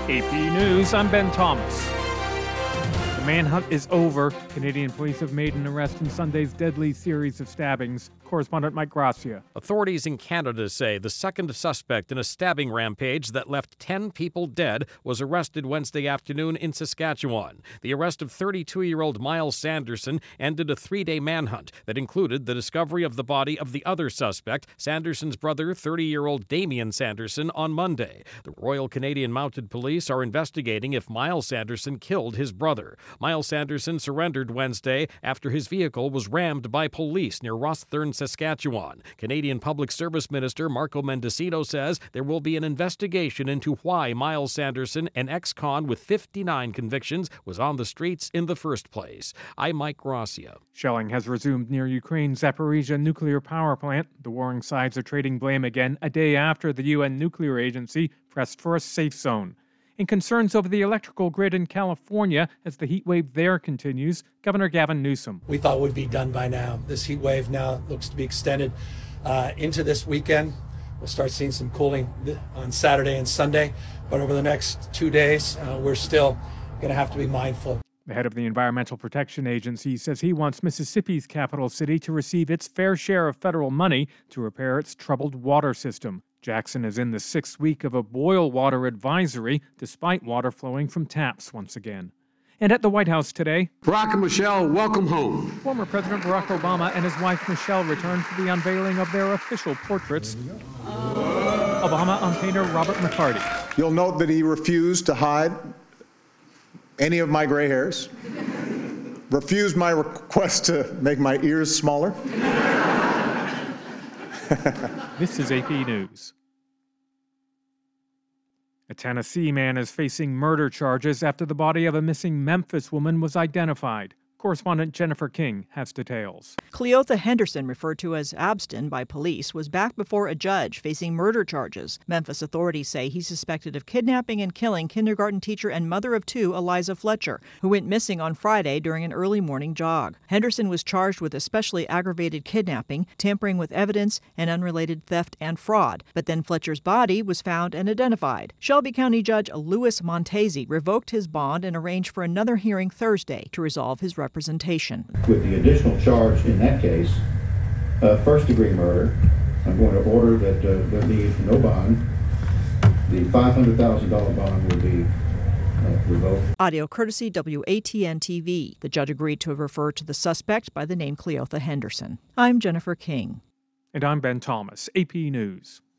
AP News, I'm Ben Thomas. The manhunt is over. Canadian police have made an arrest in Sunday's deadly series of stabbings. Correspondent Mike Gracia. Authorities in Canada say the second suspect in a stabbing rampage that left 10 people dead was arrested Wednesday afternoon in Saskatchewan. The arrest of 32-year-old Miles Sanderson ended a 3-day manhunt that included the discovery of the body of the other suspect, Sanderson's brother, 30-year-old Damien Sanderson, on Monday. The Royal Canadian Mounted Police are investigating if Miles Sanderson killed his brother. Miles Sanderson surrendered Wednesday after his vehicle was rammed by police near Rosthern, Saskatchewan. Canadian Public Service Minister Marco Mendicino says there will be an investigation into why Miles Sanderson, an ex-con with 59 convictions, was on the streets in the first place. I'm Mike Gracia. Shelling has resumed near Ukraine's Zaporizhzhia nuclear power plant. The warring sides are trading blame again a day after the UN nuclear agency pressed for a safe zone. In concerns over the electrical grid in California as the heat wave there continues, Governor Gavin Newsom. We thought would be done by now. This heat wave now looks to be extended into this weekend. We'll start seeing some cooling on Saturday and Sunday, but over the next 2 days, we're still going to have to be mindful. The head of the Environmental Protection Agency says he wants Mississippi's capital city to receive its fair share of federal money to repair its troubled water system. Jackson is in the 6th week of a boil water advisory, despite water flowing from taps once again. And at the White House today, Barack and Michelle, welcome home. Former President Barack Obama and his wife Michelle returned for the unveiling of their official portraits. Obama on painter Robert McCarty. You'll note that he refused to hide any of my gray hairs, refused my request to make my ears smaller. This is AP News. A Tennessee man is facing murder charges after the body of a missing Memphis woman was identified. Correspondent Jennifer King has details. Cleotha Henderson, referred to as Abston by police, was back before a judge facing murder charges. Memphis authorities say he's suspected of kidnapping and killing kindergarten teacher and mother of two Eliza Fletcher, who went missing on Friday during an early morning jog. Henderson was charged with especially aggravated kidnapping, tampering with evidence, and unrelated theft and fraud. But then Fletcher's body was found and identified. Shelby County Judge Louis Montesi revoked his bond and arranged for another hearing Thursday to resolve his representation. With the additional charge in that case, first-degree murder, I'm going to order that there be no bond. The $500,000 bond will be revoked. Audio courtesy WATN-TV. The judge agreed to refer to the suspect by the name Cleotha Henderson. I'm Jennifer King. And I'm Ben Thomas, AP News.